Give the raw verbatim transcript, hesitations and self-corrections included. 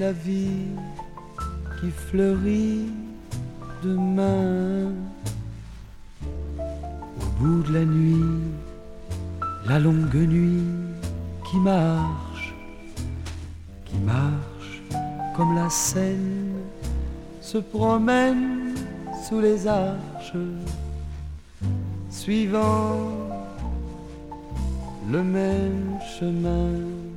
la vie qui fleurit demain. Au bout de la nuit, la longue nuit qui marche, qui marche comme la Seine se promène sous les arches, suivant le même chemin.